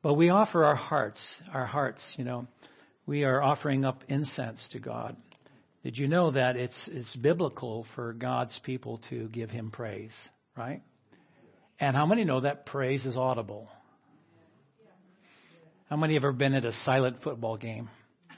But we offer our hearts, We are offering up incense to God. Did you know that it's biblical for God's people to give him praise, right? And how many know that praise is audible? How many have ever been at a silent football game?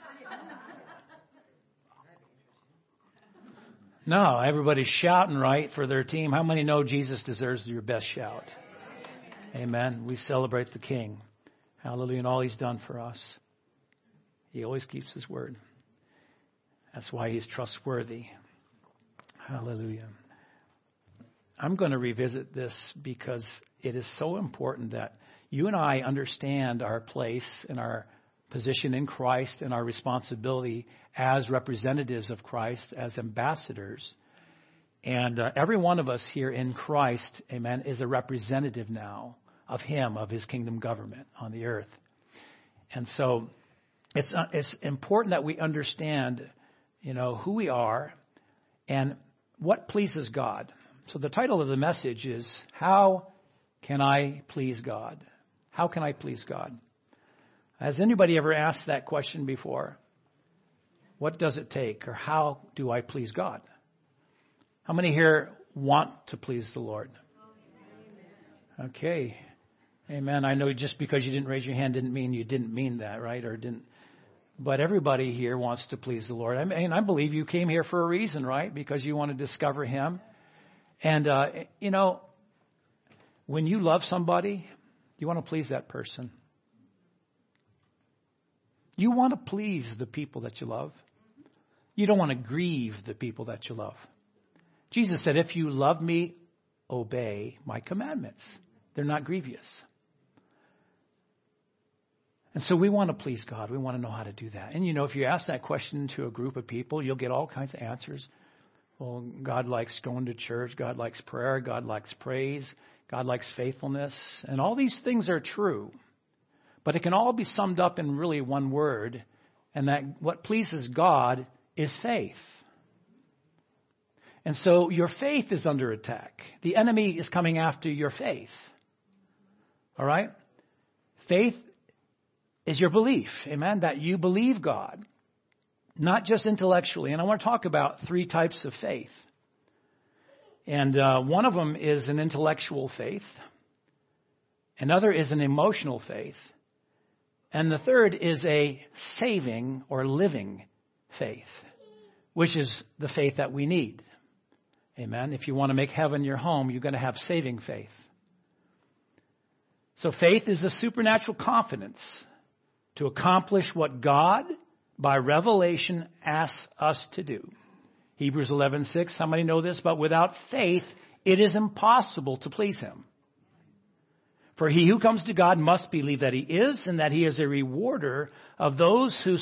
No, everybody's shouting, right, for their team. How many know Jesus deserves your best shout? Amen. We celebrate the King. Hallelujah. And all he's done for us. He always keeps his word. That's why he's trustworthy. Hallelujah. I'm going to revisit this because it is so important that you and I understand our place and our position in Christ and our responsibility as representatives of Christ, as ambassadors. And every one of us here in Christ, amen, is a representative now of him, of his kingdom government on the earth. And so it's important that we understand, who we are and what pleases God. So the title of the message is, How Can I Please God? How can I please God? Has anybody ever asked that question before? What does it take, or how do I please God? How many here want to please the Lord? Okay. Amen. I know just because you didn't raise your hand didn't mean you didn't mean that, right? But everybody here wants to please the Lord. I believe you came here for a reason, right? Because you want to discover him. And, when you love somebody, you want to please that person. You want to please the people that you love. You don't want to grieve the people that you love. Jesus said, if you love me, obey my commandments. They're not grievous. And so we want to please God. We want to know how to do that. And, if you ask that question to a group of people, you'll get all kinds of answers. Well, God likes going to church. God likes prayer. God likes praise. God likes faithfulness. And all these things are true. But it can all be summed up in really one word. And that what pleases God is faith. And so your faith is under attack. The enemy is coming after your faith. All right? Faith is your belief, amen, that you believe God, not just intellectually. And I want to talk about 3 types of faith. And one of them is an intellectual faith. Another is an emotional faith. And the third is a saving or living faith, which is the faith that we need. Amen. If you want to make heaven your home, you're going to have saving faith. So faith is a supernatural confidence to accomplish what God, by revelation, asks us to do. Hebrews 11:6, how many know this? But without faith, it is impossible to please him. For he who comes to God must believe that he is, and that he is a rewarder of those who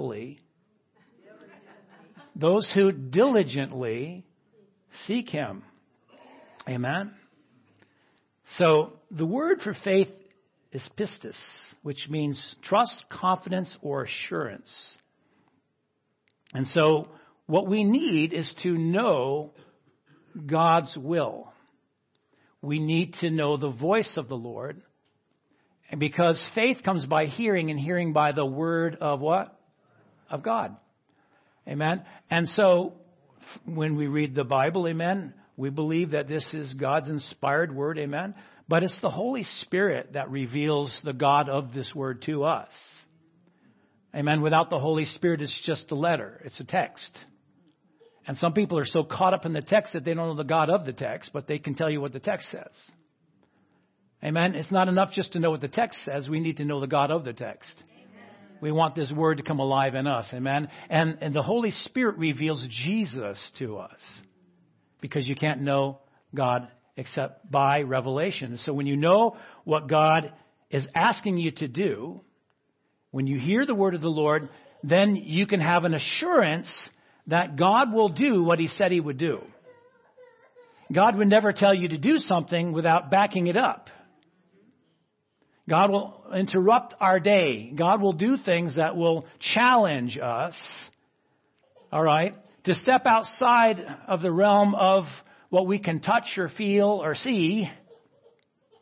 those who diligently seek him. Amen. So the word for faith is pistis, which means trust, confidence, or assurance. And so what we need is to know God's will. We need to know the voice of the Lord. And because faith comes by hearing, and hearing by the word of what? Of God. Amen. And so when we read the Bible, amen, we believe that this is God's inspired word, amen. But it's the Holy Spirit that reveals the God of this word to us. Amen. Without the Holy Spirit, it's just a letter. It's a text. And some people are so caught up in the text that they don't know the God of the text, but they can tell you what the text says. Amen. It's not enough just to know what the text says. We need to know the God of the text. Amen. We want this word to come alive in us. Amen. And the Holy Spirit reveals Jesus to us, because you can't know God except by revelation. So when you know what God is asking you to do, when you hear the word of the Lord, then you can have an assurance that God will do what he said he would do. God would never tell you to do something without backing it up. God will interrupt our day. God will do things that will challenge us, all right, to step outside of the realm of what we can touch or feel or see,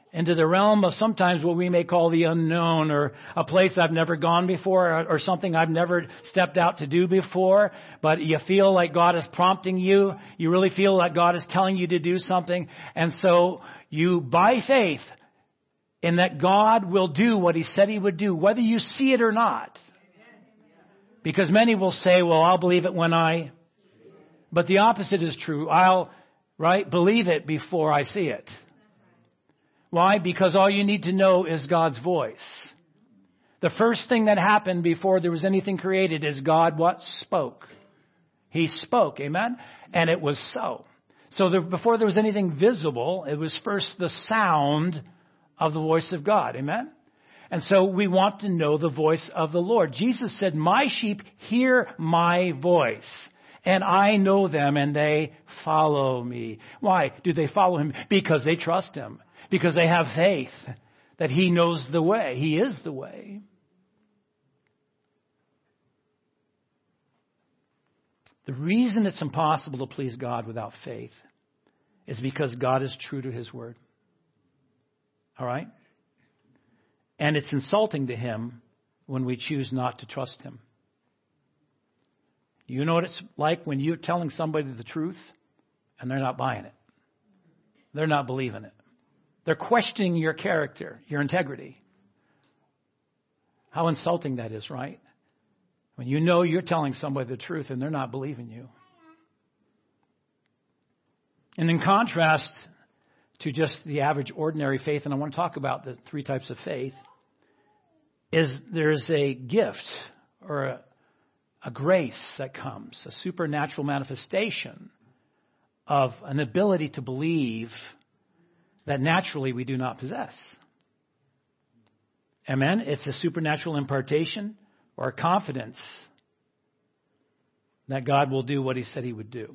into the realm of sometimes what we may call the unknown, or a place I've never gone before, or something I've never stepped out to do before, but you feel like God is prompting you. You really feel like God is telling you to do something. And so you, by faith, in that God will do what He said He would do, whether you see it or not. Because many will say, well, I'll believe it when I... But the opposite is true. I'll, believe it before I see it. Why? Because all you need to know is God's voice. The first thing that happened before there was anything created is God what? Spoke. He spoke. Amen? And it was so. So before there was anything visible, it was first the sound of the voice of God. Amen? And so we want to know the voice of the Lord. Jesus said, my sheep hear my voice, and I know them, and they follow me. Why do they follow Him? Because they trust Him. Because they have faith that He knows the way. He is the way. The reason it's impossible to please God without faith is because God is true to His word. All right? And it's insulting to Him when we choose not to trust Him. You know what it's like when you're telling somebody the truth and they're not buying it. They're not believing it. They're questioning your character, your integrity. How insulting that is, right? When you know you're telling somebody the truth and they're not believing you. And in contrast to just the average ordinary faith, and I want to talk about the three types of faith, is there's a gift or a grace that comes, a supernatural manifestation of an ability to believe that naturally we do not possess. Amen? It's a supernatural impartation or a confidence that God will do what He said He would do.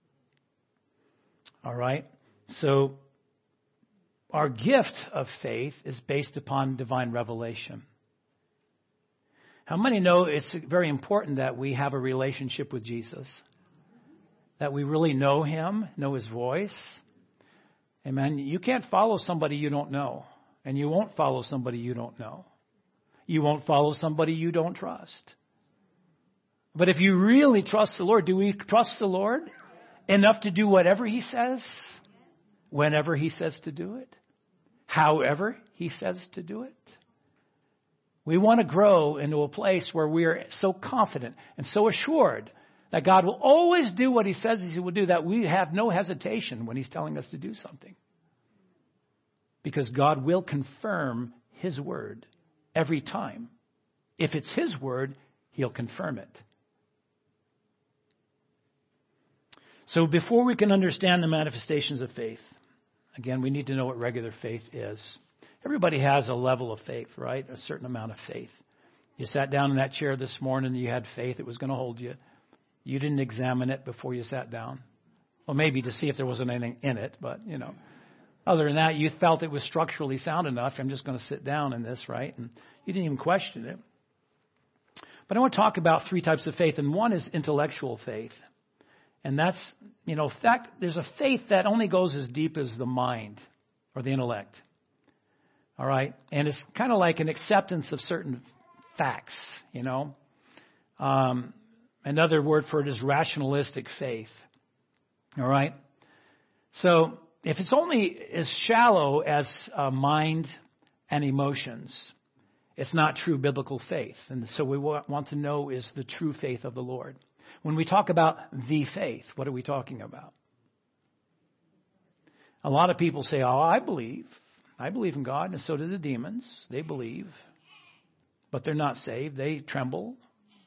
All right? So our gift of faith is based upon divine revelation. How many know it's very important that we have a relationship with Jesus? That we really know Him, know His voice. Amen. You can't follow somebody you don't know. And you won't follow somebody you don't know. You won't follow somebody you don't trust. But if you really trust the Lord, do we trust the Lord enough to do whatever He says? Whenever He says to do it? However He says to do it? We want to grow into a place where we are so confident and so assured that God will always do what He says He will do, that we have no hesitation when He's telling us to do something. Because God will confirm His word every time. If it's His word, He'll confirm it. So before we can understand the manifestations of faith, again, we need to know what regular faith is. Everybody has a level of faith, right? A certain amount of faith. You sat down in that chair this morning, you had faith it was going to hold you. You didn't examine it before you sat down. Well, maybe to see if there wasn't anything in it, but, Other than that, you felt it was structurally sound enough. I'm just going to sit down in this, right? And you didn't even question it. But I want to talk about three types of faith, and one is intellectual faith. And that's, there's a faith that only goes as deep as the mind or the intellect. All right? And it's kind of like an acceptance of certain facts, Another word for it is rationalistic faith. All right? So if it's only as shallow as mind and emotions, it's not true biblical faith. And so we want to know is the true faith of the Lord. When we talk about the faith, what are we talking about? A lot of people say, I believe in God, and so do the demons. They believe, but they're not saved. They tremble.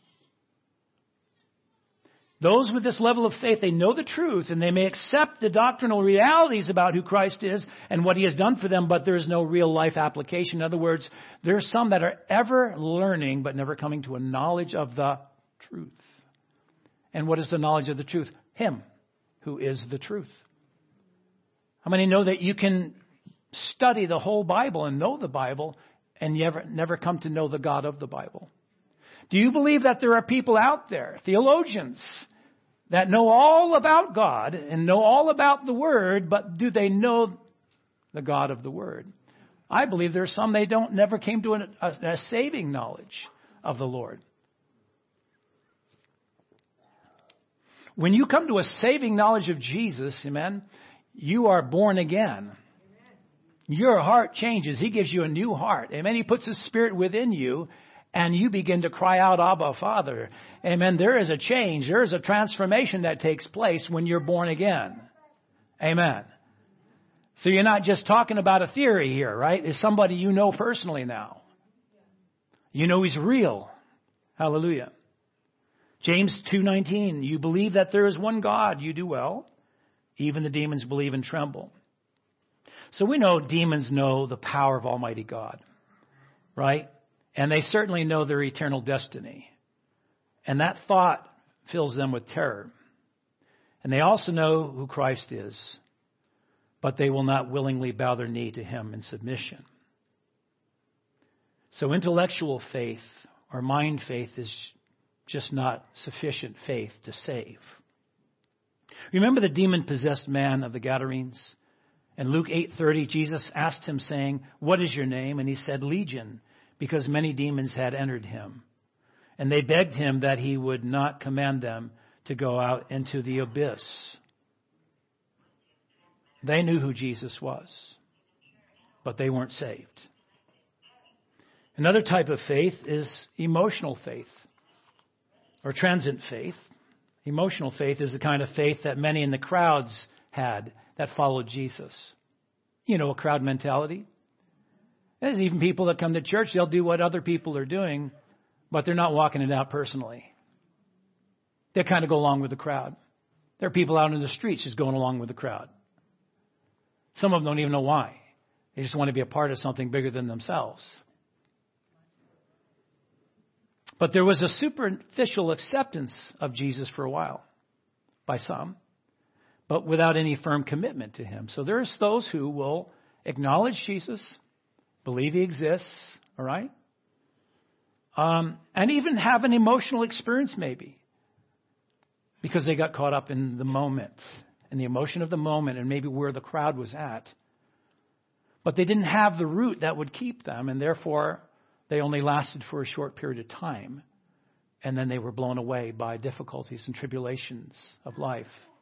Those with this level of faith, they know the truth, and they may accept the doctrinal realities about who Christ is and what He has done for them, but there is no real life application. In other words, there are some that are ever learning, but never coming to a knowledge of the truth. And what is the knowledge of the truth? Him, who is the truth. How many know that you can study the whole Bible and know the Bible and never come to know the God of the Bible? Do you believe that there are people out there, theologians, that know all about God and know all about the Word, but do they know the God of the Word? I believe there's some they never came to a saving knowledge of the Lord. When you come to a saving knowledge of Jesus, amen, you are born again. Your heart changes. He gives you a new heart. Amen. He puts His Spirit within you, and you begin to cry out, Abba, Father. Amen. There is a change. There is a transformation that takes place when you're born again. Amen. So you're not just talking about a theory here, right? It's somebody you know personally now. You know He's real. Hallelujah. James 2:19, you believe that there is one God, you do well. Even the demons believe and tremble. So we know demons know the power of Almighty God, right? And they certainly know their eternal destiny. And that thought fills them with terror. And they also know who Christ is, but they will not willingly bow their knee to Him in submission. So intellectual faith or mind faith is just not sufficient faith to save. Remember the demon-possessed man of the Gadarenes? In Luke 8:30, Jesus asked him, saying, "What is your name?" And he said, "Legion," because many demons had entered him. And they begged him that he would not command them to go out into the abyss. They knew who Jesus was, but they weren't saved. Another type of faith is emotional faith or transient faith. Emotional faith is the kind of faith that many in the crowds had that followed Jesus. You know, a crowd mentality. There's even people that come to church, they'll do what other people are doing, but they're not walking it out personally. They kind of go along with the crowd. There are people out in the streets just going along with the crowd. Some of them don't even know why. They just want to be a part of something bigger than themselves. But there was a superficial acceptance of Jesus for a while by some, but without any firm commitment to Him. So there's those who will acknowledge Jesus, believe He exists, all right? And even have an emotional experience maybe because they got caught up in the moment, in the emotion of the moment and maybe where the crowd was at. But they didn't have the root that would keep them, and therefore they only lasted for a short period of time, and then they were blown away by difficulties and tribulations of life.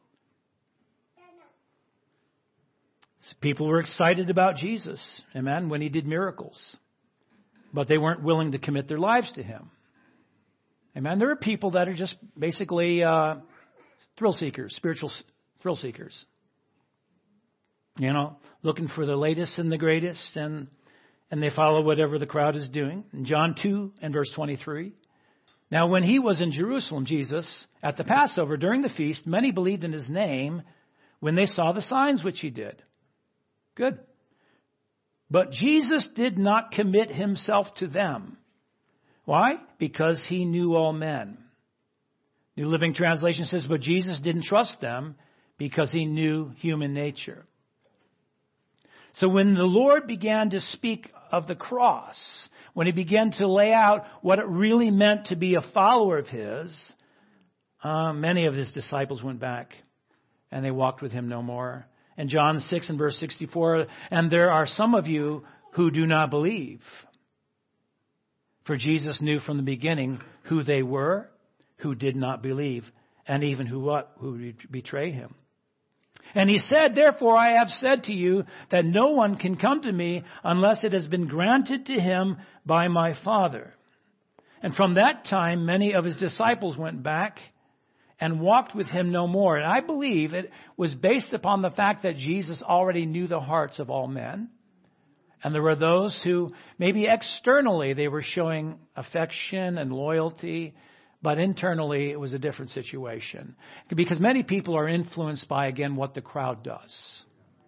People were excited about Jesus, amen, when He did miracles, but they weren't willing to commit their lives to Him. Amen. There are people that are just basically thrill seekers, spiritual thrill seekers. You know, looking for the latest and the greatest, and they follow whatever the crowd is doing. In John 2 and verse 23, now when He was in Jerusalem, Jesus, at the Passover during the feast, many believed in His name when they saw the signs which He did. Good. But Jesus did not commit Himself to them. Why? Because He knew all men. New Living Translation says, but Jesus didn't trust them because He knew human nature. So when the Lord began to speak of the cross, when He began to lay out what it really meant to be a follower of His, many of His disciples went back and they walked with Him no more. And John 6 and verse 64, and there are some of you who do not believe. For Jesus knew from the beginning who they were, who did not believe, and even who would betray Him. And He said, therefore I have said to you that no one can come to me unless it has been granted to him by my Father. And from that time, many of His disciples went back and walked with Him no more. And I believe it was based upon the fact that Jesus already knew the hearts of all men. And there were those who maybe externally they were showing affection and loyalty, but internally it was a different situation. Because many people are influenced by, again, what the crowd does.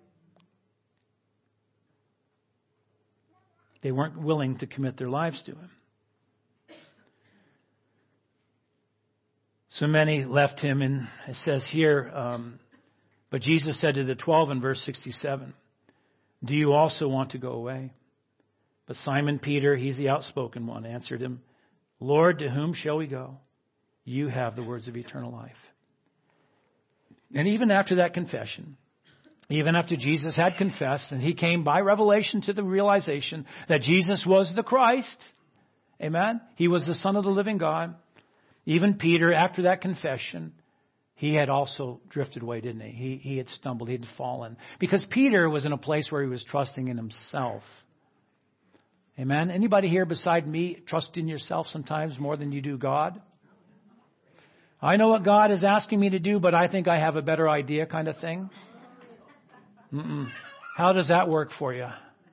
They weren't willing to commit their lives to Him. So many left Him, and it says here, but Jesus said to the 12 in verse 67, do you also want to go away? But Simon Peter, he's the outspoken one, answered Him, Lord, to whom shall we go? You have the words of eternal life. And even after that confession, Even after Jesus had confessed, and he came by revelation to the realization that Jesus was the Christ. Amen? He was the Son of the living God. Even Peter, after that confession, he had also drifted away, didn't he? He had stumbled. He had fallen. Because Peter was in a place where he was trusting in himself. Amen? Anybody here beside me trust in yourself sometimes more than you do God? I know what God is asking me to do, but I think I have a better idea kind of thing. How does that work for you?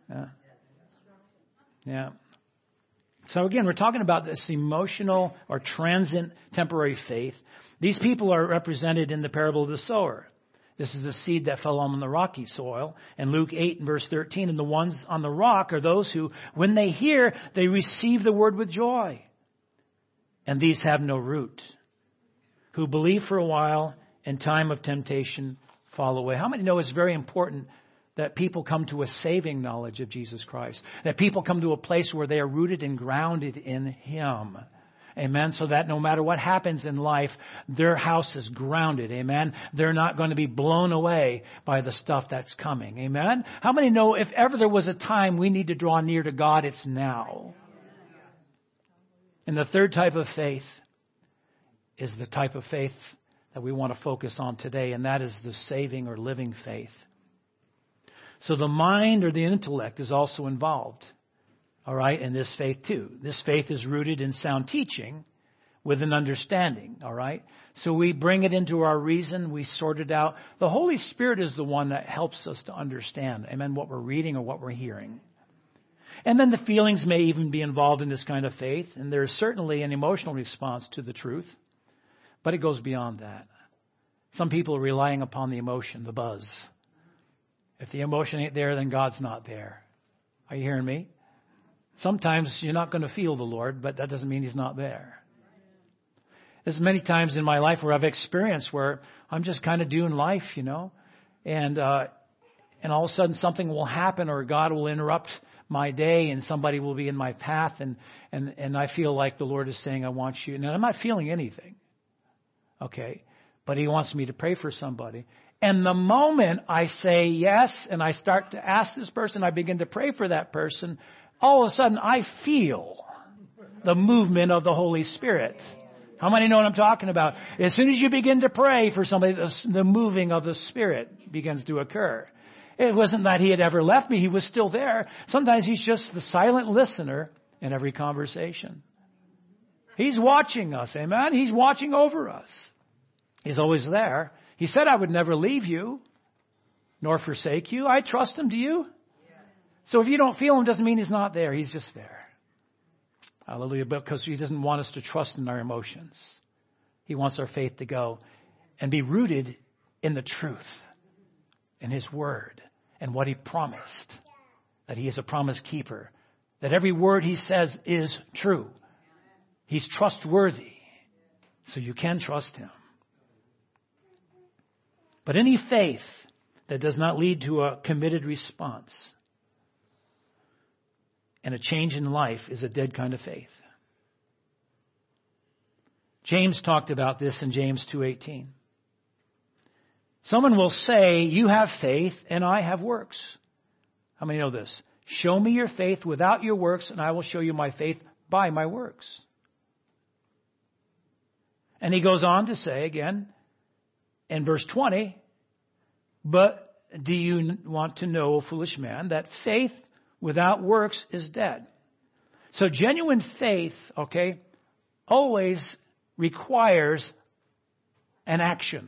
Yeah. So again, we're talking about this emotional or transient temporary faith. These people are represented in the parable of the sower. This is the seed that fell on the rocky soil. In Luke 8 and verse 13, and the ones on the rock are those who, when they hear, they receive the word with joy. And these have no root, who believe for a while, in time of temptation fall away. How many know it's very important that people come to a saving knowledge of Jesus Christ? That people come to a place where they are rooted and grounded in Him. Amen. So that no matter what happens in life, their house is grounded. Amen. They're not going to be blown away by the stuff that's coming. Amen. How many know if ever there was a time we need to draw near to God, it's now? And the third type of faith is the type of faith that we want to focus on today, and that is the saving or living faith. So the mind or the intellect is also involved, all right, in this faith too. This faith is rooted in sound teaching with an understanding, all right? So we bring it into our reason, we sort it out. The Holy Spirit is the one that helps us to understand, amen, what we're reading or what we're hearing. And then the feelings may even be involved in this kind of faith, and there's certainly an emotional response to the truth. But it goes beyond that. Some people are relying upon the emotion, the buzz. If the emotion ain't there, then God's not there. Are you hearing me? Sometimes you're not going to feel the Lord, but that doesn't mean He's not there. There's many times in my life where I've experienced where I'm just kind of doing life, you know, and all of a sudden something will happen or God will interrupt my day and somebody will be in my path and I feel like the Lord is saying, I want you. And I'm not feeling anything. Okay, but He wants me to pray for somebody. And the moment I say yes and I start to ask this person, I begin to pray for that person, all of a sudden I feel the movement of the Holy Spirit. How many know what I'm talking about? As soon as you begin to pray for somebody, the moving of the Spirit begins to occur. It wasn't that He had ever left me. He was still there. Sometimes He's just the silent listener in every conversation. He's watching us, amen? He's watching over us. He's always there. He said, I would never leave you, nor forsake you. I trust Him, do you? Yes. So if you don't feel Him, doesn't mean He's not there. He's just there. Hallelujah. Because He doesn't want us to trust in our emotions. He wants our faith to go and be rooted in the truth, in His Word, and what He promised. That He is a promise keeper. That every word He says is true. He's trustworthy, so you can trust Him. But any faith that does not lead to a committed response and a change in life is a dead kind of faith. James talked about this in James 2:18. Someone will say, you have faith and I have works. How many know this? Show me your faith without your works and I will show you my faith by my works. And he goes on to say again, in verse 20, but do you want to know, O foolish man, that faith without works is dead? So genuine faith, okay, always requires an action.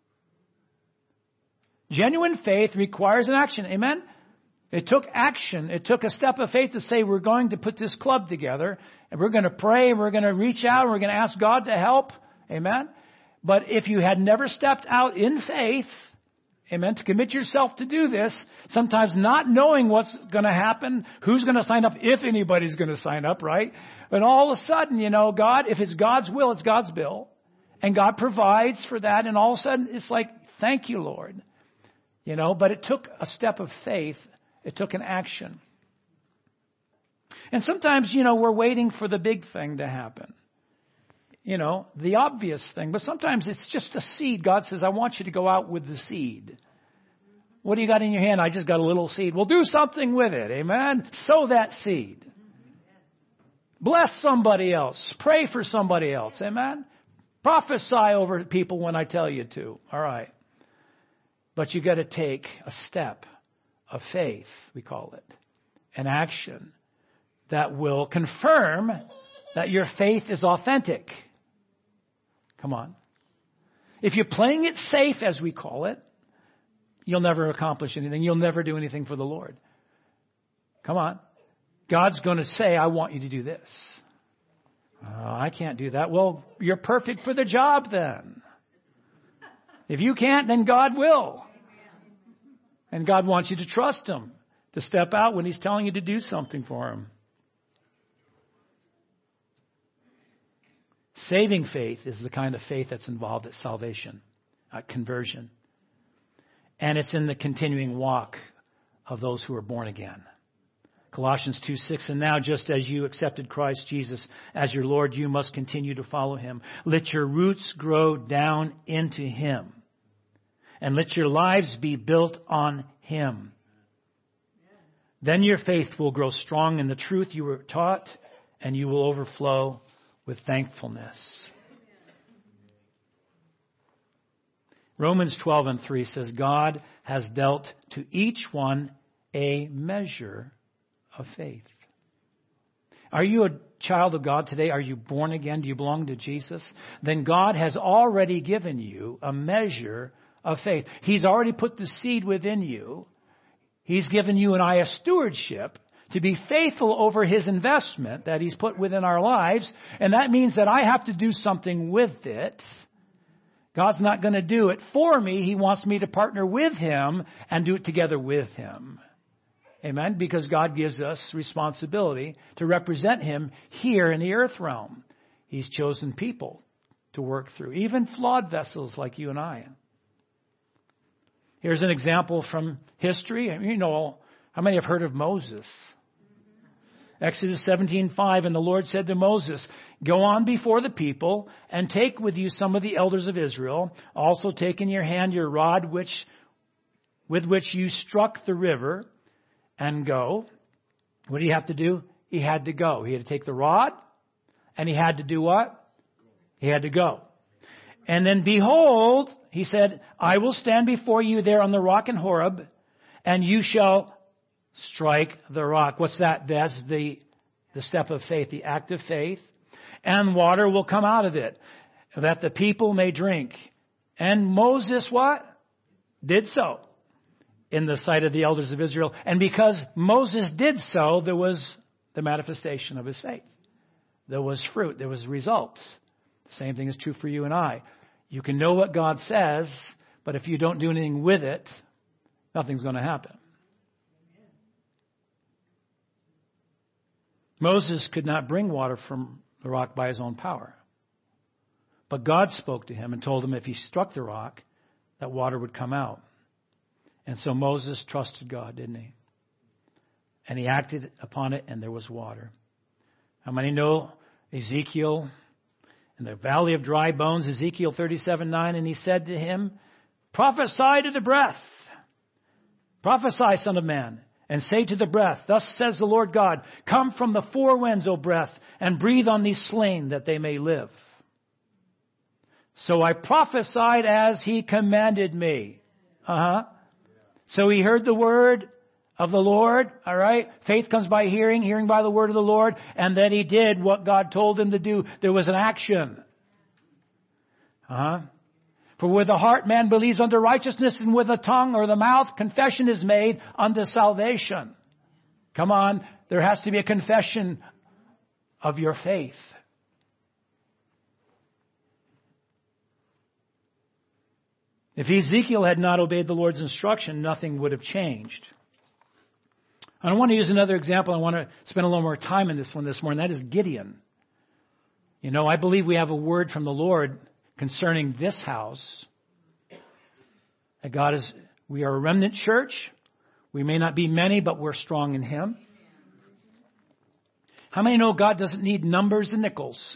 Genuine faith requires an action. Amen? It took action. It took a step of faith to say we're going to put this club together and we're going to pray and we're going to reach out and we're going to ask God to help. Amen? But if you had never stepped out in faith, amen, to commit yourself to do this, sometimes not knowing what's going to happen, who's going to sign up, if anybody's going to sign up, right? And all of a sudden, you know, God, if it's God's will, it's God's bill. And God provides for that. And all of a sudden, it's like, thank you, Lord. You know, but it took a step of faith. It took an action. And sometimes, you know, we're waiting for the big thing to happen. You know, the obvious thing. But sometimes it's just a seed. God says, I want you to go out with the seed. What do you got in your hand? I just got a little seed. Well, do something with it. Amen. Sow that seed. Bless somebody else. Pray for somebody else. Amen. Prophesy over people when I tell you to. All right. But you got to take a step of faith, we call it, an action that will confirm that your faith is authentic. Come on. If you're playing it safe, as we call it, you'll never accomplish anything. You'll never do anything for the Lord. Come on. God's going to say, I want you to do this. I can't do that. Well, you're perfect for the job then. If you can't, then God will. And God wants you to trust Him, to step out when He's telling you to do something for Him. Saving faith is the kind of faith that's involved at salvation, at conversion. And it's in the continuing walk of those who are born again. Colossians 2:6, and now just as you accepted Christ Jesus as your Lord, you must continue to follow Him. Let your roots grow down into Him. And let your lives be built on Him. Then your faith will grow strong in the truth you were taught, and you will overflow with thankfulness. Romans 12:3 says, God has dealt to each one a measure of faith. Are you a child of God today? Are you born again? Do you belong to Jesus? Then God has already given you a measure of faith. He's already put the seed within you. He's given you and I a stewardship to be faithful over His investment that He's put within our lives. And that means that I have to do something with it. God's not going to do it for me. He wants me to partner with Him and do it together with Him. Amen? Because God gives us responsibility to represent Him here in the earth realm. He's chosen people to work through, even flawed vessels like you and I. Here's an example from history. You know, how many have heard of Moses? Exodus 17:5, and the Lord said to Moses, go on before the people and take with you some of the elders of Israel. Also take in your hand your rod with which you struck the river, and go. What did he have to do? He had to go. He had to take the rod, and he had to do what? He had to go. And then behold, he said, I will stand before you there on the rock in Horeb, and you shall strike the rock. What's that? That's the step of faith, the act of faith. And water will come out of it, that the people may drink. And Moses what? Did so in the sight of the elders of Israel. And because Moses did so, there was the manifestation of his faith. There was fruit. There was results. The same thing is true for you and I. You can know what God says, but if you don't do anything with it, nothing's going to happen. Moses could not bring water from the rock by his own power. But God spoke to him and told him if he struck the rock, that water would come out. And so Moses trusted God, didn't he? And he acted upon it, and there was water. How many know Ezekiel in the valley of dry bones, Ezekiel 37:9, and he said to him, prophesy to the breath. Prophesy, son of man, and say to the breath, thus says the Lord God, come from the four winds, O breath, and breathe on these slain that they may live. So I prophesied as he commanded me. So he heard the word of the Lord. All right. Faith comes by hearing, hearing by the word of the Lord. And then he did what God told him to do. There was an action. For with the heart man believes unto righteousness, and with the tongue or the mouth confession is made unto salvation. Come on. There has to be a confession of your faith. If Ezekiel had not obeyed the Lord's instruction, nothing would have changed. I want to use another example. I want to spend a little more time in this one this morning. That is Gideon. You know, I believe we have a word from the Lord concerning this house. That we are a remnant church. We may not be many, but we're strong in Him. How many know God doesn't need numbers and nickels?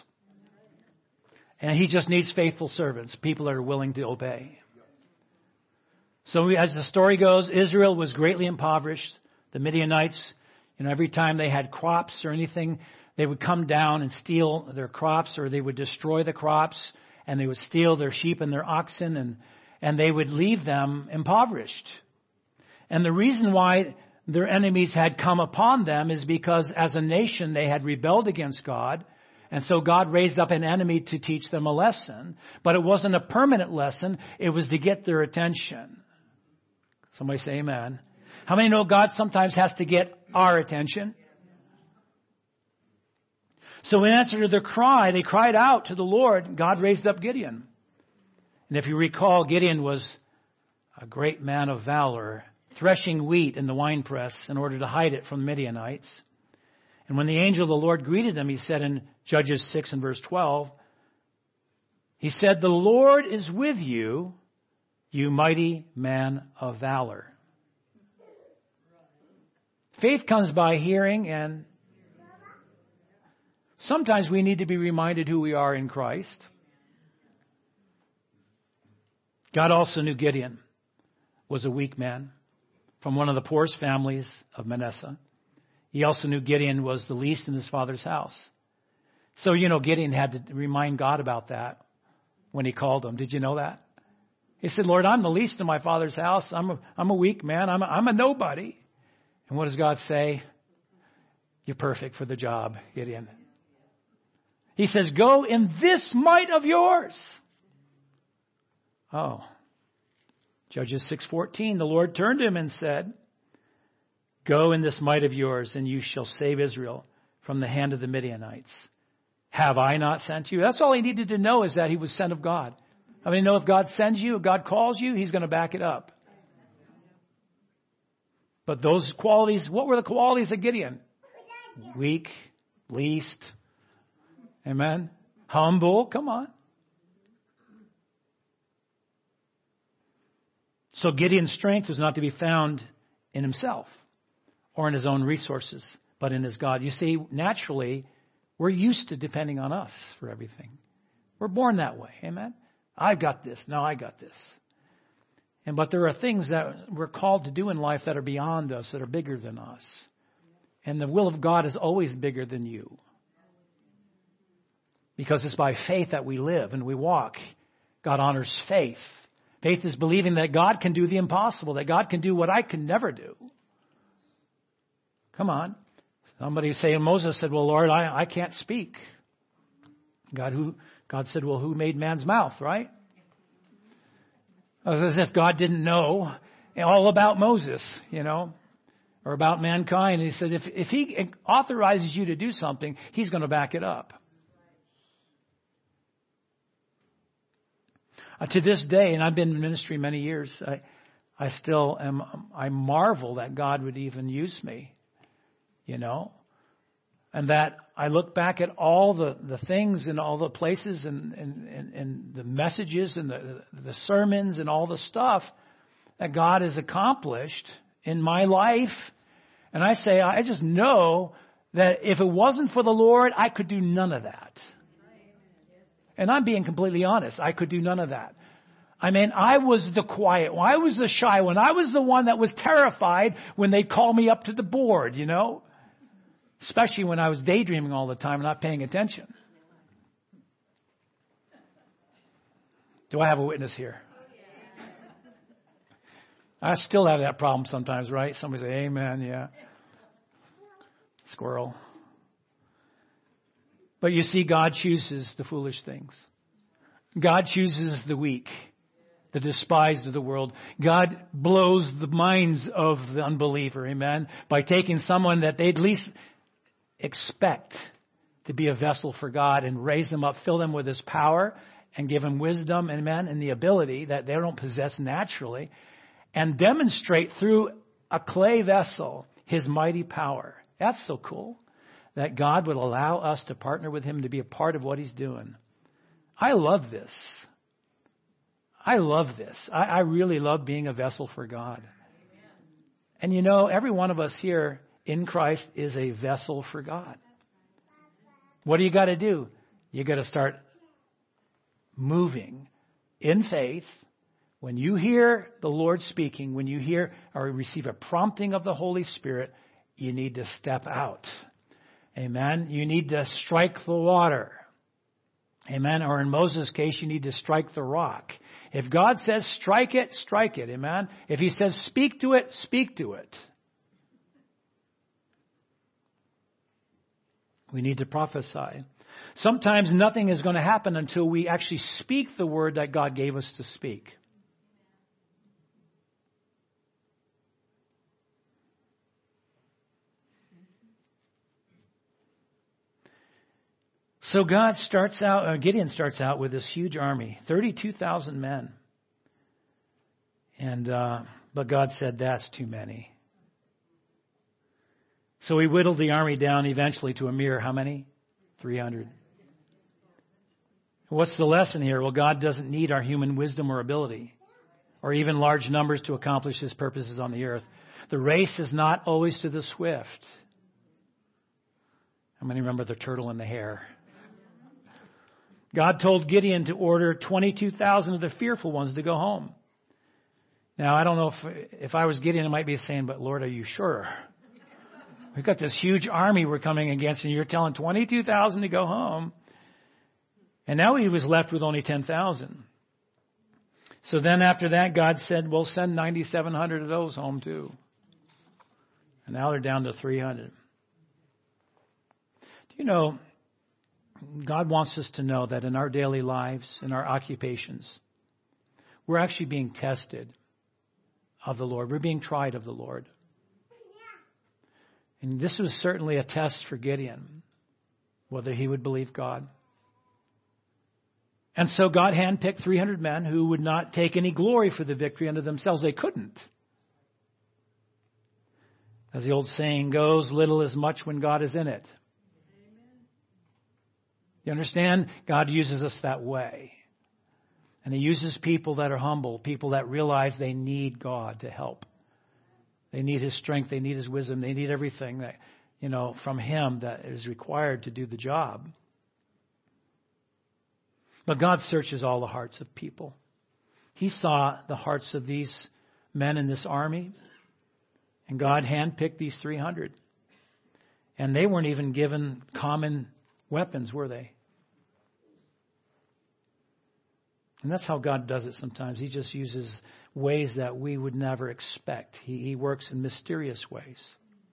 And He just needs faithful servants, people that are willing to obey. So as the story goes, Israel was greatly impoverished. The Midianites, every time they had crops or anything, they would come down and steal their crops, or they would destroy the crops, and they would steal their sheep and their oxen, and they would leave them impoverished. And the reason why their enemies had come upon them is because as a nation they had rebelled against God. And so God raised up an enemy to teach them a lesson. But it wasn't a permanent lesson. It was to get their attention. Somebody say amen. How many know God sometimes has to get our attention? So in answer to their cry, they cried out to the Lord. God raised up Gideon. And if you recall, Gideon was a great man of valor, threshing wheat in the winepress in order to hide it from the Midianites. And when the angel of the Lord greeted him, he said in Judges 6 and verse 12, he said, "The Lord is with you, you mighty man of valor." Faith comes by hearing, and sometimes we need to be reminded who we are in Christ. God also knew Gideon was a weak man from one of the poorest families of Manasseh. He also knew Gideon was the least in his father's house. So, Gideon had to remind God about that when he called him. Did you know that? He said, "Lord, I'm the least in my father's house. I'm a weak man. I'm a nobody." And what does God say? "You're perfect for the job, Gideon." He says, "Go in this might of yours." Oh. Judges 6:14, the Lord turned to him and said, "Go in this might of yours, and you shall save Israel from the hand of the Midianites. Have I not sent you?" That's all he needed to know, is that he was sent of God. I mean, if God sends you, if God calls you, he's going to back it up. But those qualities, what were the qualities of Gideon? Weak, least, amen, humble, come on. So Gideon's strength was not to be found in himself or in his own resources, but in his God. You see, naturally, we're used to depending on us for everything. We're born that way. Amen? I've got this. No, I got this. But there are things that we're called to do in life that are beyond us, that are bigger than us. And the will of God is always bigger than you. Because it's by faith that we live and we walk. God honors faith. Faith is believing that God can do the impossible, that God can do what I can never do. Come on. Somebody saying, Moses said, "Well, Lord, I can't speak." God said, "Well, who made man's mouth," right? As if God didn't know all about Moses, or about mankind. And he said, if he authorizes you to do something, he's going to back it up. To this day, and I've been in ministry many years, I still am, I marvel that God would even use me, and that I look back at all the things and all the places and the messages and the sermons and all the stuff that God has accomplished in my life. And I say, I just know that if it wasn't for the Lord, I could do none of that. And I'm being completely honest. I could do none of that. I mean, I was the quiet one. I was the shy one. I was the one that was terrified when they'd call me up to the board, Especially when I was daydreaming all the time and not paying attention. Do I have a witness here? I still have that problem sometimes, right? Somebody say, "Amen," yeah. Squirrel. But you see, God chooses the foolish things. God chooses the weak, the despised of the world. God blows the minds of the unbeliever, amen, by taking someone that they at least expect to be a vessel for God and raise them up, fill them with His power, and give them wisdom, amen, and the ability that they don't possess naturally, and demonstrate through a clay vessel His mighty power. That's so cool. That God would allow us to partner with Him to be a part of what He's doing. I love this. I love this. I really love being a vessel for God. And every one of us here in Christ is a vessel for God. What do you got to do? You got to start moving in faith When you hear the Lord speaking, when you hear or receive a prompting of the Holy Spirit, you need to step out. Amen. You need to strike the water. Amen. Or in Moses' case, you need to strike the rock. If God says strike it, strike it. Amen. If He says speak to it, speak to it. We need to prophesy. Sometimes nothing is going to happen until we actually speak the word that God gave us to speak. So Gideon starts out with this huge army, 32,000 men. But God said, that's too many. So He whittled the army down eventually to a mere how many? 300. What's the lesson here? Well, God doesn't need our human wisdom or ability, or even large numbers to accomplish His purposes on the earth. The race is not always to the swift. How many remember the turtle and the hare? God told Gideon to order 22,000 of the fearful ones to go home. Now, I don't know if I was Gideon, I might be saying, but Lord, are you sure? We've got this huge army we're coming against, and you're telling 22,000 to go home. And now he was left with only 10,000. So then after that, God said, we'll send 9,700 of those home too. And now they're down to 300. Do you know, God wants us to know that in our daily lives, in our occupations, we're actually being tested of the Lord. We're being tried of the Lord. And this was certainly a test for Gideon, whether he would believe God. And so God handpicked 300 men who would not take any glory for the victory unto themselves. They couldn't. As the old saying goes, little is much when God is in it. You understand? God uses us that way. And He uses people that are humble, people that realize they need God to help. They need His strength, they need His wisdom, they need everything that, from Him that is required to do the job. But God searches all the hearts of people. He saw the hearts of these men in this army, and God handpicked these 300. And they weren't even given common weapons, were they? And that's how God does it sometimes. He just uses ways that we would never expect. He works in mysterious ways.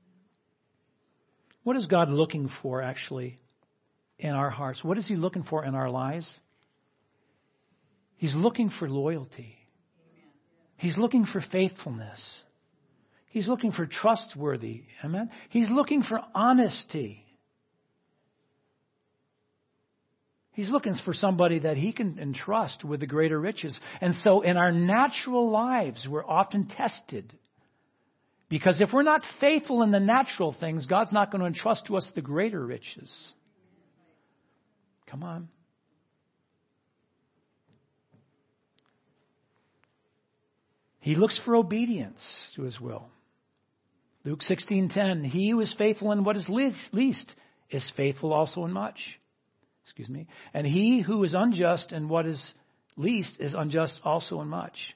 What is God looking for, actually, in our hearts? What is He looking for in our lives? He's looking for loyalty. He's looking for faithfulness. He's looking for trustworthy. Amen? He's looking for honesty. He's looking for somebody that He can entrust with the greater riches. And so in our natural lives, we're often tested. Because if we're not faithful in the natural things, God's not going to entrust to us the greater riches. Come on. He looks for obedience to His will. Luke 16:10, he who is faithful in what is least is faithful also in much. And he who is unjust in what is least is unjust also in much.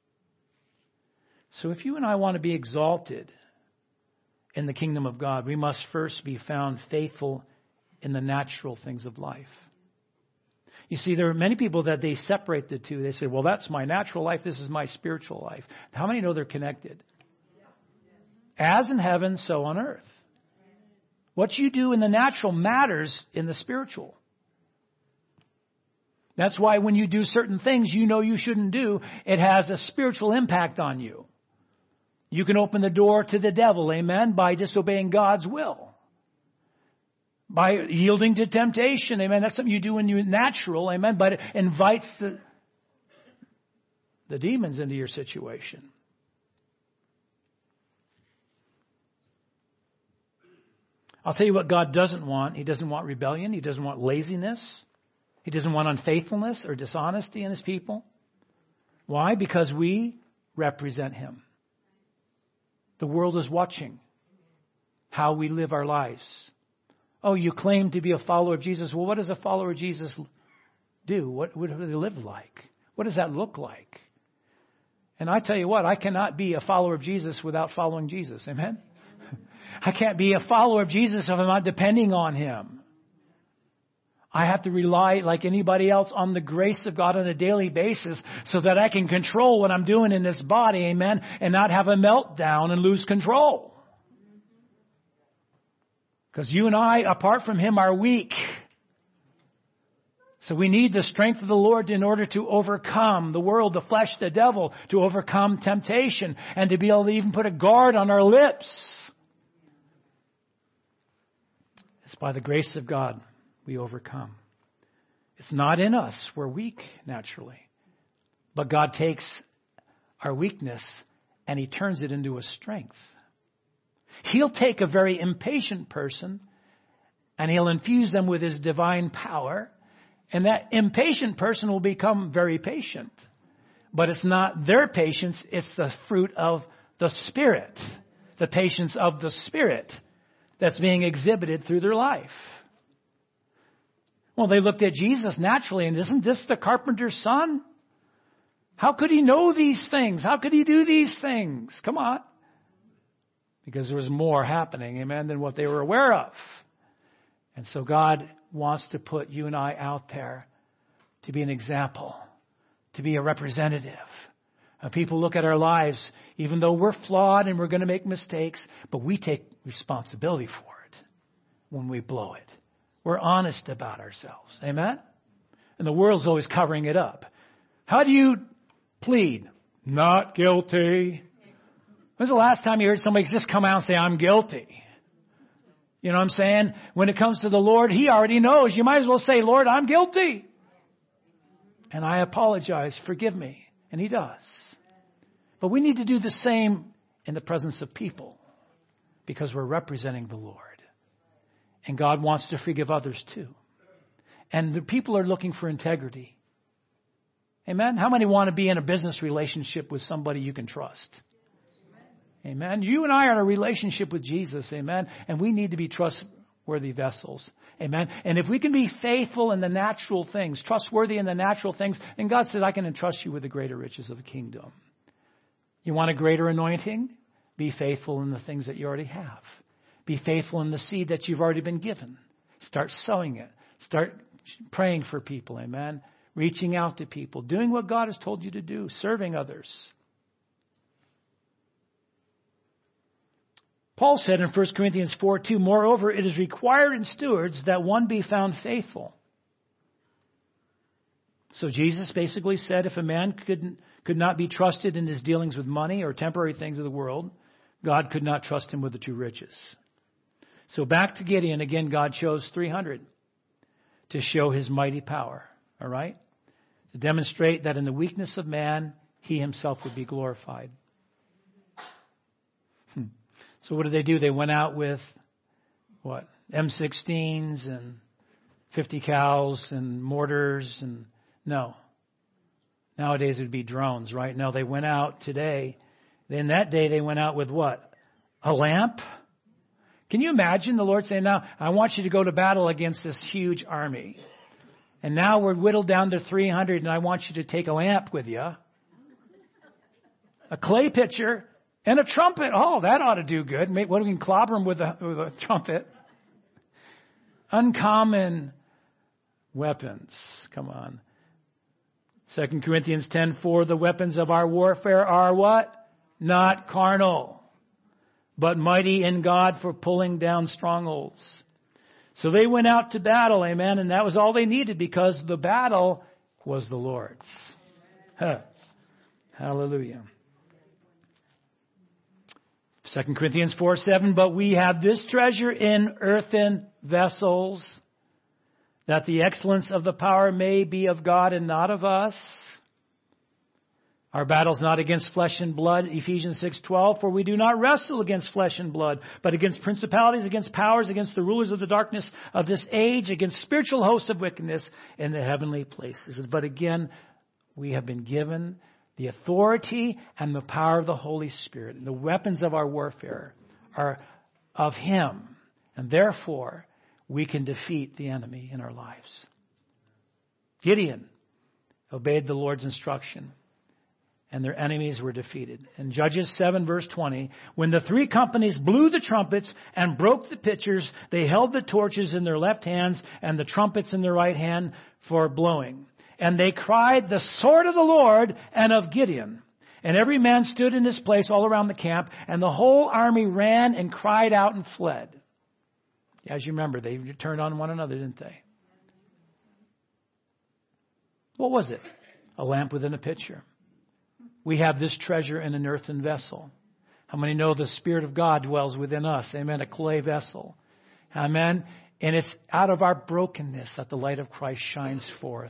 So if you and I want to be exalted in the kingdom of God, we must first be found faithful in the natural things of life. You see, there are many people that they separate the two. They say, well, that's my natural life. This is my spiritual life. How many know they're connected? As in heaven, so on earth. What you do in the natural matters in the spiritual. That's why when you do certain things you shouldn't do, it has a spiritual impact on you. You can open the door to the devil, amen, by disobeying God's will. By yielding to temptation, amen. That's something you do when you're natural, amen, but it invites the demons into your situation. I'll tell you what God doesn't want. He doesn't want rebellion. He doesn't want laziness. He doesn't want unfaithfulness or dishonesty in His people. Why? Because we represent Him. The world is watching how we live our lives. Oh, you claim to be a follower of Jesus. Well, what does a follower of Jesus do? What do they live like? What does that look like? And I tell you what, I cannot be a follower of Jesus without following Jesus. Amen? I can't be a follower of Jesus if I'm not depending on Him. I have to rely, like anybody else, on the grace of God on a daily basis so that I can control what I'm doing in this body, amen, and not have a meltdown and lose control. Because you and I, apart from Him, are weak. So we need the strength of the Lord in order to overcome the world, the flesh, the devil, to overcome temptation, and to be able to even put a guard on our lips. It's by the grace of God we overcome. It's not in us. We're weak naturally. But God takes our weakness and He turns it into a strength. He'll take a very impatient person and He'll infuse them with His divine power. And that impatient person will become very patient. But it's not their patience, it's the fruit of the Spirit. The patience of the Spirit that's being exhibited through their life. Well, they looked at Jesus naturally, and isn't this the carpenter's son? How could He know these things? How could He do these things? Come on. Because there was more happening, amen, than what they were aware of. And so God wants to put you and I out there to be an example, to be a representative. People look at our lives, even though we're flawed and we're going to make mistakes, but we take responsibility for it when we blow it. We're honest about ourselves. Amen? And the world's always covering it up. How do you plead? Not guilty. When's the last time you heard somebody just come out and say, I'm guilty? You know what I'm saying? When it comes to the Lord, He already knows. You might as well say, Lord, I'm guilty. And I apologize. Forgive me. And He does. But we need to do the same in the presence of people because we're representing the Lord. And God wants to forgive others too. And the people are looking for integrity. Amen? How many want to be in a business relationship with somebody you can trust? Amen? You and I are in a relationship with Jesus. Amen? And we need to be trustworthy vessels. Amen? And if we can be faithful in the natural things, trustworthy in the natural things, then God says, I can entrust you with the greater riches of the kingdom. You want a greater anointing? Be faithful in the things that you already have. Be faithful in the seed that you've already been given. Start sowing it. Start praying for people. Amen? Reaching out to people. Doing what God has told you to do. Serving others. Paul said in 1 Corinthians 4:2, moreover, it is required in stewards that one be found faithful. So Jesus basically said if a man could not be trusted in his dealings with money or temporary things of the world, God could not trust him with the true riches. So back to Gideon, again, God chose 300 to show His mighty power. All right? To demonstrate that in the weakness of man, He Himself would be glorified. So what did they do? They went out with, what? M16s and 50 cals and mortars and no. Nowadays it would be drones, right? No, they went out today. In that day they went out with what? A lamp? Can you imagine the Lord saying, now, I want you to go to battle against this huge army. And now we're whittled down to 300 and I want you to take a lamp with you. A clay pitcher and a trumpet. Oh, that ought to do good. Maybe, what, we can clobber them with a trumpet. Uncommon weapons. Come on. 2 Corinthians 10:4, the weapons of our warfare are what? Not carnal, but mighty in God for pulling down strongholds. So they went out to battle, amen, and that was all they needed because the battle was the Lord's. Huh. Hallelujah. 2 Corinthians 4:7, but we have this treasure in earthen vessels, that the excellence of the power may be of God and not of us. Our battle's not against flesh and blood, Ephesians 6:12, for we do not wrestle against flesh and blood, but against principalities, against powers, against the rulers of the darkness of this age, against spiritual hosts of wickedness in the heavenly places. But again, we have been given the authority and the power of the Holy Spirit. And the weapons of our warfare are of Him. And therefore, we can defeat the enemy in our lives. Gideon obeyed the Lord's instruction. and their enemies were defeated. In Judges 7 verse 20, when the three companies blew the trumpets and broke the pitchers, they held the torches in their left hands and the trumpets in their right hand for blowing. And they cried, the sword of the Lord and of Gideon. And every man stood in his place all around the camp, and the whole army ran and cried out and fled. As you remember, they turned on one another, didn't they? What was it? A lamp within a pitcher. We have this treasure in an earthen vessel. How many know the Spirit of God dwells within us? Amen. A clay vessel. Amen. And it's out of our brokenness that the light of Christ shines forth.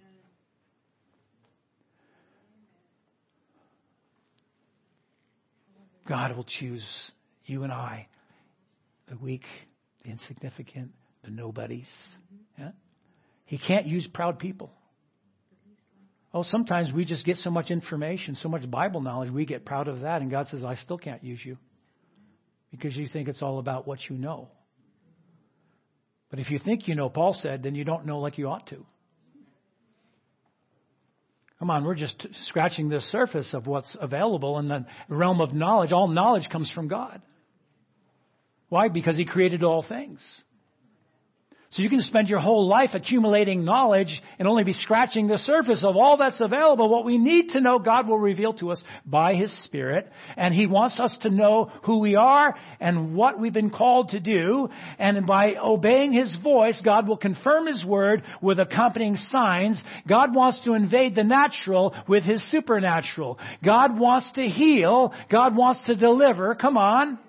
God will choose you and I, the weak, the insignificant, the nobodies. Yeah? He can't use proud people. Oh, sometimes we just get so much information, so much Bible knowledge, we get proud of that. And God says, I still can't use you because you think it's all about what you know. But if you think you know, Paul said, then you don't know like you ought to. Come on, we're just scratching the surface of what's available in the realm of knowledge. All knowledge comes from God. Why? Because He created all things. So you can spend your whole life accumulating knowledge and only be scratching the surface of all that's available. What we need to know, God will reveal to us by His Spirit. And He wants us to know who we are and what we've been called to do. And by obeying His voice, God will confirm His word with accompanying signs. God wants to invade the natural with His supernatural. God wants to heal. God wants to deliver. Come on.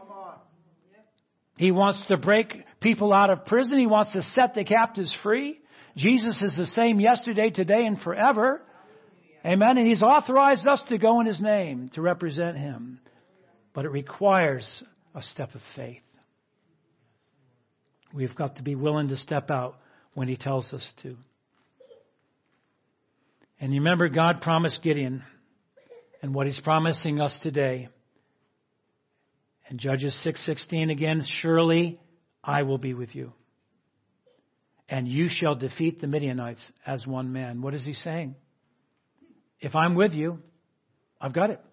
He wants to break people out of prison. He wants to set the captives free. Jesus is the same yesterday, today, and forever. Amen. And He's authorized us to go in His name to represent Him. But it requires a step of faith. We've got to be willing to step out when He tells us to. And you remember, God promised Gideon and what He's promising us today. In Judges 6:16 again, surely I will be with you, and you shall defeat the Midianites as one man. What is He saying? If I'm with you, I've got it.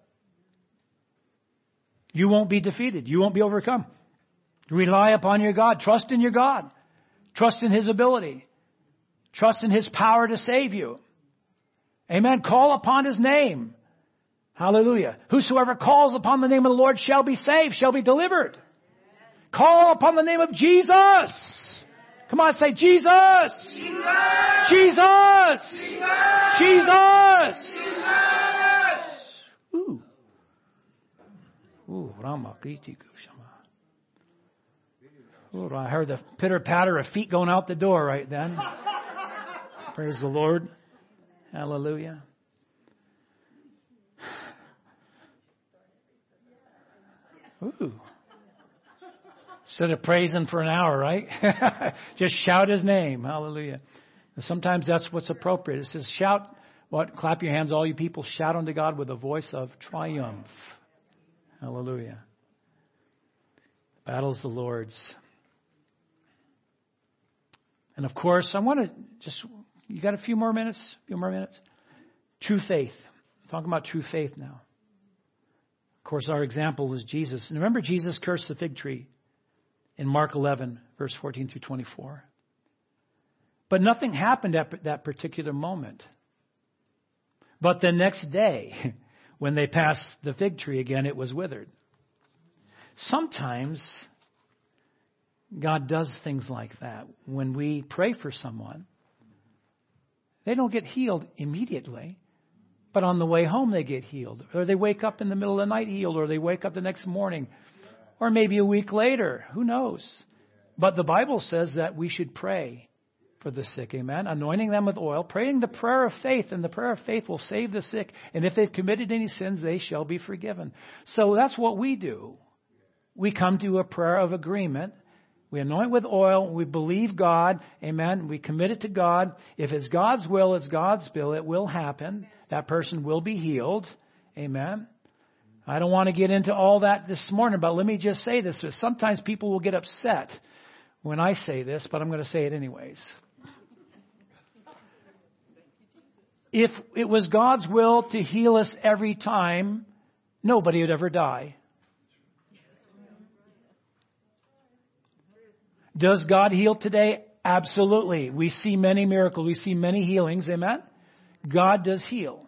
You won't be defeated. You won't be overcome. Rely upon your God. Trust in your God. Trust in His ability. Trust in His power to save you. Amen. Call upon His name. Hallelujah. Whosoever calls upon the name of the Lord shall be saved, shall be delivered. Call upon the name of Jesus. Come on, say Jesus. Jesus. Jesus. Jesus. Jesus. Ooh. Ooh, Ooh, I heard the pitter patter of feet going out the door right then. Praise the Lord. Hallelujah. Ooh. Instead of praising for an hour, right? Just shout His name. Hallelujah. And sometimes that's what's appropriate. It says shout, what? Clap your hands, all you people. Shout unto God with a voice of triumph. Hallelujah. The battle's the Lord's. And of course, I want to you got a few more minutes? True faith. I'm talking about true faith now. Of course, our example is Jesus. And remember, Jesus cursed the fig tree in Mark 11, verse 14 through 24. But nothing happened at that particular moment. But the next day, when they passed the fig tree again, it was withered. Sometimes God does things like that. When we pray for someone, they don't get healed immediately. But on the way home, they get healed. Or they wake up in the middle of the night healed. Or they wake up the next morning. Or maybe a week later. Who knows? But the Bible says that we should pray for the sick. Amen. Anointing them with oil. Praying the prayer of faith. And the prayer of faith will save the sick. And if they've committed any sins, they shall be forgiven. So that's what we do. We come to a prayer of agreement. We anoint with oil. We believe God. Amen. We commit it to God. If it's God's will, it's God's will. It will happen. That person will be healed. Amen. I don't want to get into all that this morning, but let me just say this. Sometimes people will get upset when I say this, but I'm going to say it anyways. if it was God's will to heal us every time, nobody would ever die. Does God heal today? Absolutely. We see many miracles. We see many healings. Amen? God does heal.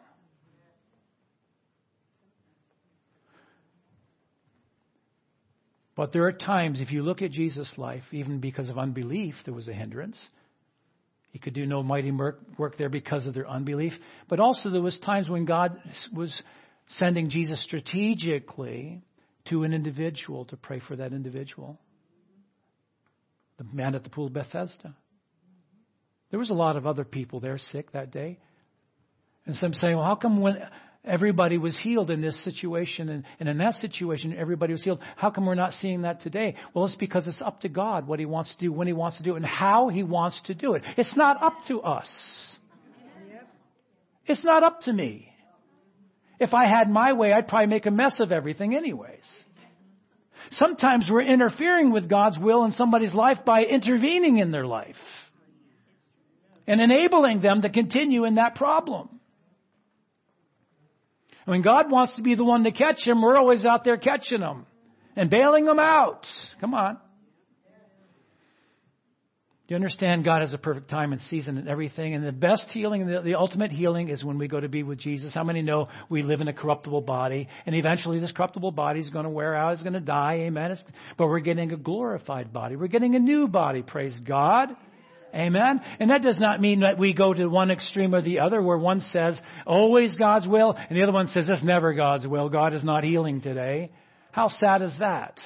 But there are times, if you look at Jesus' life, even because of unbelief, there was a hindrance. He could do no mighty work there because of their unbelief. But also there was times when God was sending Jesus strategically to an individual to pray for that individual. The man at the pool of Bethesda. There was a lot of other people there sick that day. And some saying, well, how come when everybody was healed in this situation and in that situation everybody was healed, how come we're not seeing that today? Well, it's because it's up to God what He wants to do, when He wants to do it, and how He wants to do it. It's not up to us. It's not up to me. If I had my way, I'd probably make a mess of everything anyways. Sometimes we're interfering with God's will in somebody's life by intervening in their life and enabling them to continue in that problem. When God wants to be the one to catch them, we're always out there catching them and bailing them out. Come on. You understand God has a perfect time and season and everything. And the best healing, the ultimate healing is when we go to be with Jesus. How many know we live in a corruptible body? And eventually this corruptible body is going to wear out. It's going to die. Amen. But we're getting a glorified body. We're getting a new body. Praise God. Amen. And that does not mean that we go to one extreme or the other, where one says, always God's will, and the other one says, it's never God's will. God is not healing today. How sad is that?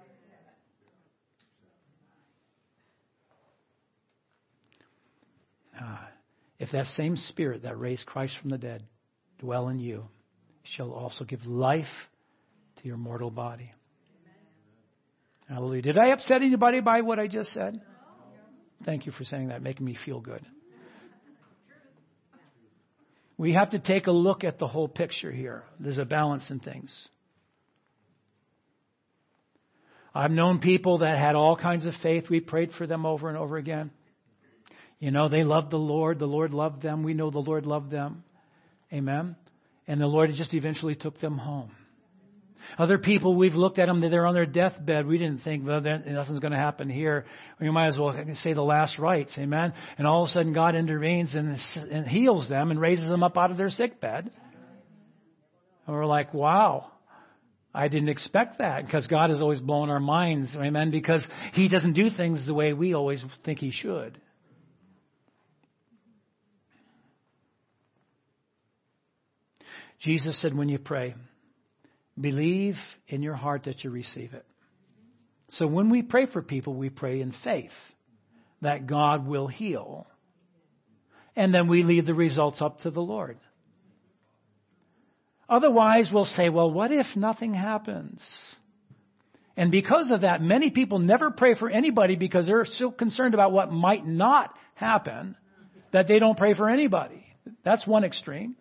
If that same Spirit that raised Christ from the dead dwell in you, shall also give life to your mortal body. Hallelujah. Did I upset anybody by what I just said? Thank you for saying that, making me feel good. We have to take a look at the whole picture here. There's a balance in things. I've known people that had all kinds of faith. We prayed for them over and over again. You know, they loved the Lord. The Lord loved them. We know the Lord loved them. Amen. And the Lord just eventually took them home. Other people, we've looked at them, they're on their deathbed. We didn't think, well, nothing's going to happen here. We might as well say the last rites. Amen. And all of a sudden God intervenes and heals them and raises them up out of their sick bed. And we're like, wow, I didn't expect that, because God is always blowing our minds. Amen. Because He doesn't do things the way we always think He should. Jesus said, when you pray, believe in your heart that you receive it. So when we pray for people, we pray in faith that God will heal. And then we leave the results up to the Lord. Otherwise, we'll say, well, what if nothing happens? And because of that, many people never pray for anybody because they're so concerned about what might not happen that they don't pray for anybody. That's one extreme.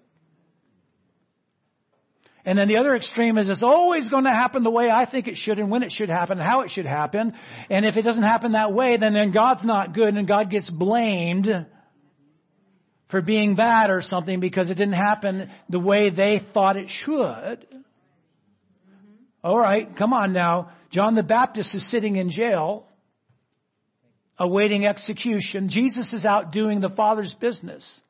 And then the other extreme is it's always going to happen the way I think it should, and when it should happen, and how it should happen. And if it doesn't happen that way, then God's not good, and God gets blamed for being bad or something because it didn't happen the way they thought it should. All right, come on now. John the Baptist is sitting in jail, awaiting execution. Jesus is out doing the Father's business.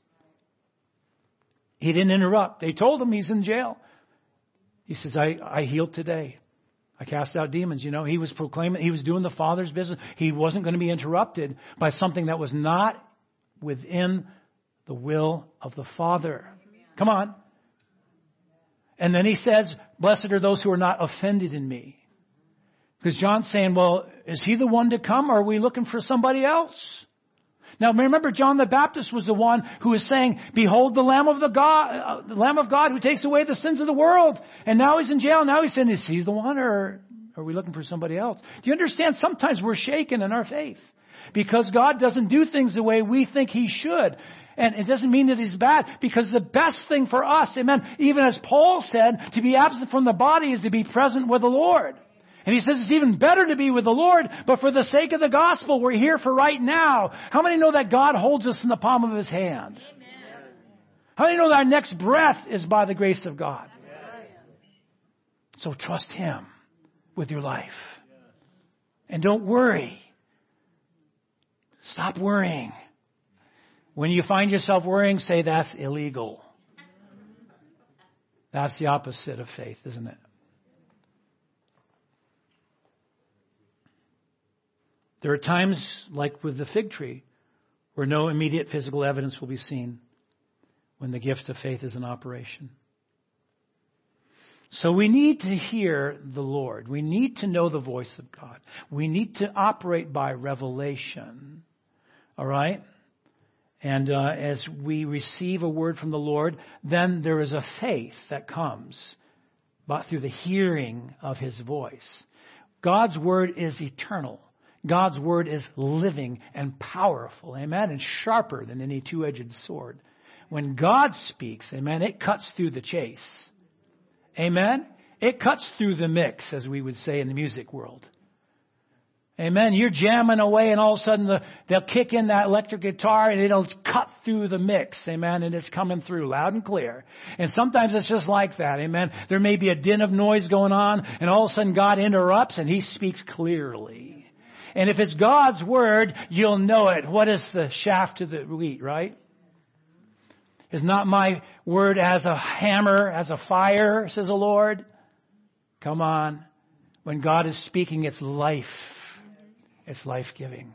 He didn't interrupt. They told him he's in jail. He says, I healed today. I cast out demons. You know, he was proclaiming, he was doing the Father's business. He wasn't going to be interrupted by something that was not within the will of the Father. Come on. And then he says, blessed are those who are not offended in me. Because John's saying, well, is he the one to come, or are we looking for somebody else? Now remember, John the Baptist was the one who was saying, behold the Lamb of God who takes away the sins of the world. And now he's in jail. Now he's saying, is he the one, or are we looking for somebody else? Do you understand? Sometimes we're shaken in our faith because God doesn't do things the way we think He should. And it doesn't mean that He's bad, because the best thing for us, amen, even as Paul said, to be absent from the body is to be present with the Lord. And he says it's even better to be with the Lord, but for the sake of the gospel, we're here for right now. How many know that God holds us in the palm of His hand? Amen. How do you know that our next breath is by the grace of God? Yes. So trust Him with your life. And don't worry. Stop worrying. When you find yourself worrying, say that's illegal. That's the opposite of faith, isn't it? There are times, like with the fig tree, where no immediate physical evidence will be seen when the gift of faith is in operation. So we need to hear the Lord. We need to know the voice of God. We need to operate by revelation. All right? And as we receive a word from the Lord, then there is a faith that comes but through the hearing of His voice. God's word is eternal. God's word is living and powerful, amen, and sharper than any two-edged sword. When God speaks, amen, it cuts through the chase. Amen? It cuts through the mix, as we would say in the music world. Amen. You're jamming away and all of a sudden they'll kick in that electric guitar and it'll cut through the mix. Amen. And it's coming through loud and clear. And sometimes it's just like that. Amen. There may be a din of noise going on and all of a sudden God interrupts and He speaks clearly. And if it's God's word, you'll know it. What is the shaft to the wheat, right? Is not my word as a hammer, as a fire, says the Lord? Come on. When God is speaking, it's life. It's life-giving.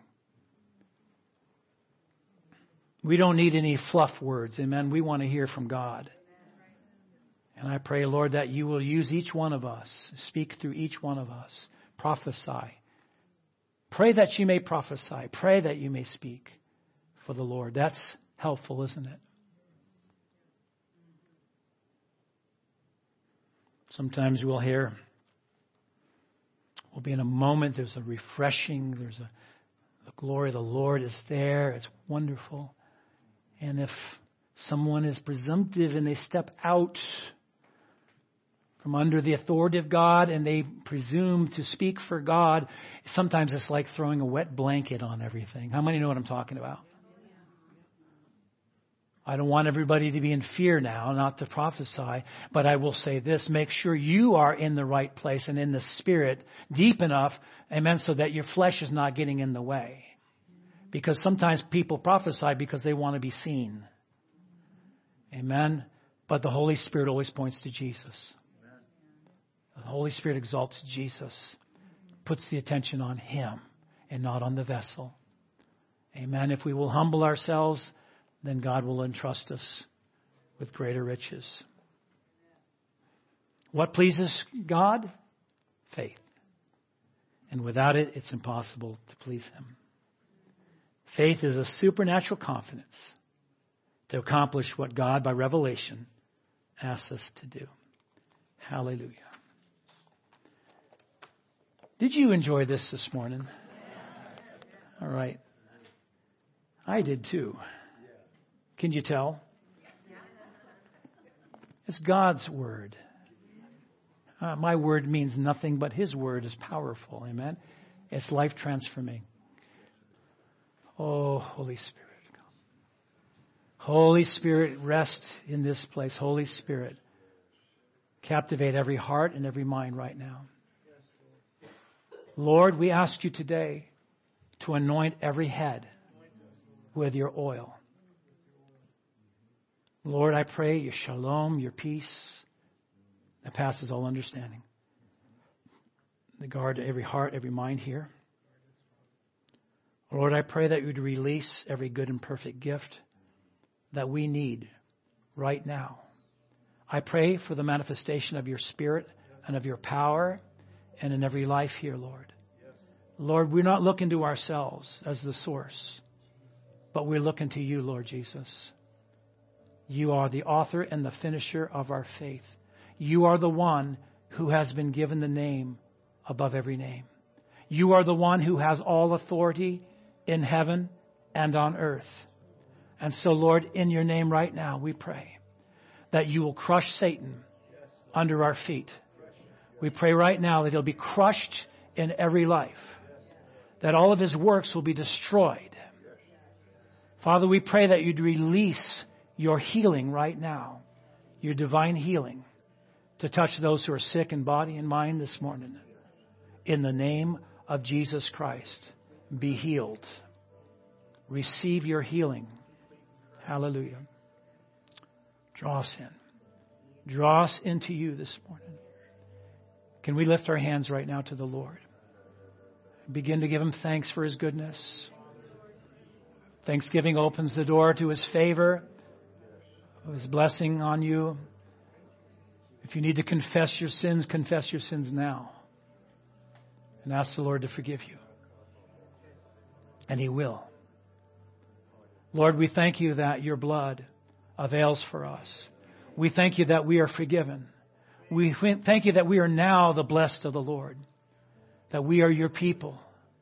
We don't need any fluff words. Amen. We want to hear from God. And I pray, Lord, that you will use each one of us. Speak through each one of us. Prophesy. Pray that you may prophesy. Pray that you may speak for the Lord. That's helpful, isn't it? Sometimes we'll hear, we'll be in a moment, there's a refreshing, the glory of the Lord is there, it's wonderful. And if someone is presumptive and they step out from under the authority of God and they presume to speak for God, sometimes it's like throwing a wet blanket on everything. How many know what I'm talking about? I don't want everybody to be in fear now, not to prophesy, but I will say this, make sure you are in the right place and in the Spirit deep enough, amen, so that your flesh is not getting in the way. Because sometimes people prophesy because they want to be seen. Amen. But the Holy Spirit always points to Jesus. The Holy Spirit exalts Jesus, puts the attention on Him and not on the vessel. Amen. If we will humble ourselves, then God will entrust us with greater riches. What pleases God? Faith. And without it, it's impossible to please Him. Faith is a supernatural confidence to accomplish what God, by revelation, asks us to do. Hallelujah. Did you enjoy this morning? All right. I did too. Can you tell? It's God's word. My word means nothing, but His word is powerful. Amen. It's life transforming. Oh, Holy Spirit. Holy Spirit, rest in this place. Holy Spirit, captivate every heart and every mind right now. Lord, we ask you today to anoint every head with your oil. Lord, I pray your shalom, your peace that passes all understanding. To guard every heart, every mind here. Lord, I pray that you would release every good and perfect gift that we need right now. I pray for the manifestation of your Spirit and of your power and in every life here, Lord. Lord, we're not looking to ourselves as the source, but we're looking to you, Lord Jesus. You are the author and the finisher of our faith. You are the one who has been given the name above every name. You are the one who has all authority in heaven and on earth. And so, Lord, in your name right now, we pray that you will crush Satan under our feet. We pray right now that he'll be crushed in every life, that all of his works will be destroyed. Father, we pray that you'd release your healing right now, your divine healing, to touch those who are sick in body and mind this morning. In the name of Jesus Christ, be healed. Receive your healing. Hallelujah. Draw us in. Draw us into you this morning. Can we lift our hands right now to the Lord? Begin to give Him thanks for His goodness. Thanksgiving opens the door to His favor, His blessing on you. If you need to confess your sins now. And ask the Lord to forgive you. And He will. Lord, we thank you that your blood avails for us. We thank you that we are forgiven. We thank you that we are now the blessed of the Lord. That we are your people.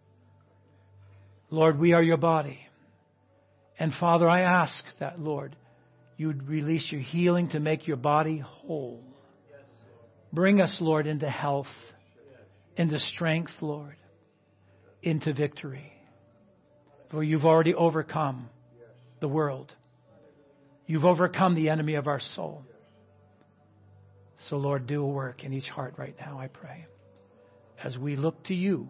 Lord, we are your body. And Father, I ask that, Lord, you'd release your healing to make your body whole. Bring us, Lord, into health, into strength, Lord, into victory. For you've already overcome the world. You've overcome the enemy of our soul. So, Lord, do a work in each heart right now, I pray. As we look to you.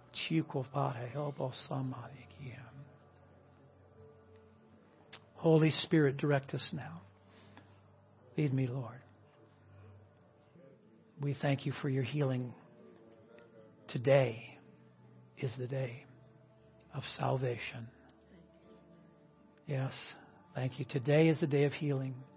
Holy Spirit, direct us now. Lead me, Lord. We thank you for your healing. Today is the day of salvation. Yes, thank you. Today is the day of healing.